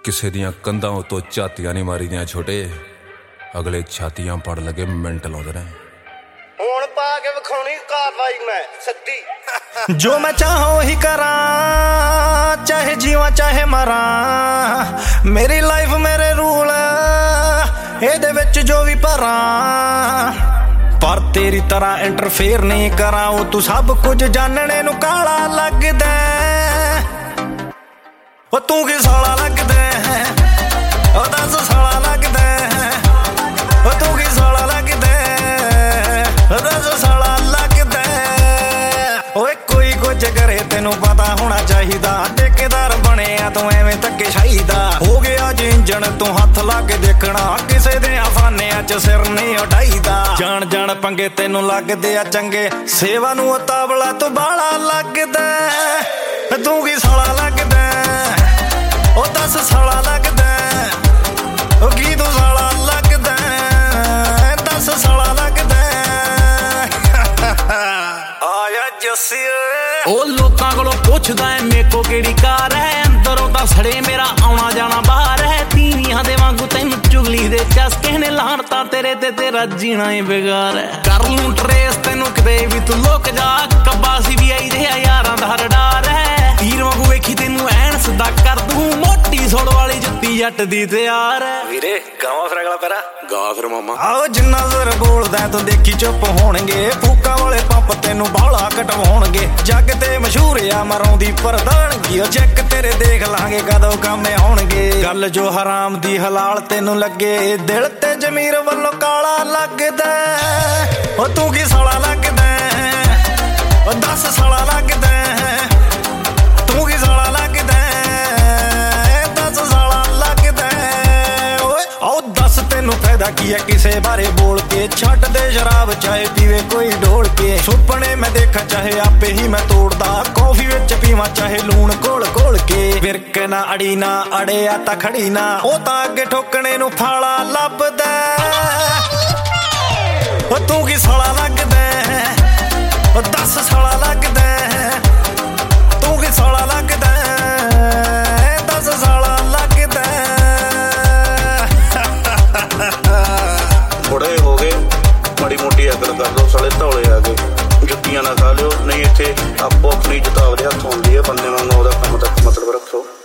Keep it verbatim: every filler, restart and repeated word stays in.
किसी दियां कंधां उतों झातियां नहीं मारी दियां छोटे, अगले छातियां पड़ लगे मिंट लाउंदे ने। हुण पा के विखाउणी कार्रवाई मैं सद्दी जो मैं चाहूं ही करा, चाहे जीवा चाहे मरा, मेरी लाइफ मेरे रूल एदे विच जो भी भरा, पर तेरी तरह इंटरफेयर नहीं करा। वो तू सब कुछ जानने नू काला लगदा, ओ तू की साला लगदा, ओ दस साला लगदा, ओ तू की साला लगदा, ओ दस साला लगदा। ओए कोई कुछ करे तेनू पता होना चाहिदा, ठेकेदार बने आ तू एवें धक्के शाहीदा। हो गया जी इंजन तू हथ ला के देखना, किसे दे आफानियां च सिर नहीं उठाईदा। जान जान पंगे तेनू लगदे आ चंगे, सेवा नू तावला तू बाला लगदा, तू की साला लगदा, ओ दस साला लगदा, ओ की तू साला लगदा, दस साला लगदा। आया जस्सी ओ लोकां कोलों पुछदा है मेरे को केड़ी कार है, अंदरों तां सड़े मेरा आउणा जाना बाहर है। तीवियां दे वांगू तैनूं चुगली दे चस्के ने लाणता तेरे ते तेरा जीना ही बेकार है। कर लूं ट्रेस तैनूं किते भी तू लुक जा, कब्बा सी भी आई दे यारां दा डर है। तीर वांगू वेखी तैनूं ऐन सदा कर दूं, मोटी सोड़ वाली जुत्ती जट दी तैयार है। वीरे गावां फिर अगला पैरा गा फिर मामा। आओ जिन्ना जर बोलदा तू देखी चुप होणगे, फूका वाले पंप तैनूं बाला कटवाउणगे। जग ते मशहूर आ मरौंदी प्रधानगी, ओ चेक तेरे देख लांगे कदों काम आउणगे। गल जो हराम दी हलाल तैनूं लगे, दिल ते जमीर वल्लों काला लगदा, ओ तू की साला लगदा, ओ दस साला लगदा, तू की साला लगदा, दस साला लगदा। ओए आओ दस तैनूं फायदा की है किसे बारे बोल के, छट दे शराब चाहे पीवे कोई ढोल के। सुपने मैं देखा चाहे आपे ही मैं तोड़दा, कॉफी विच पीवा चाहे लूण घोल घोल के। विरक ना अड़ी ना अड़े आ तां खड़ी ना, ओ तां अगे ठोकने नूं फाला लभदा, ओ तू की साला लगदा, ओ दस साला लगदा, तू की साला लगदा, दस साला लगदा। बड़े हो गए माड़ी मोटी अकल कर दो, साले धौले आ गए। जुत्तियां ना खा लियो, नहीं इत्थे आपो अपनी जुताब दे हत्थ होंदी है, बंदे वांगू ओहदा काम तक मतलब रखो।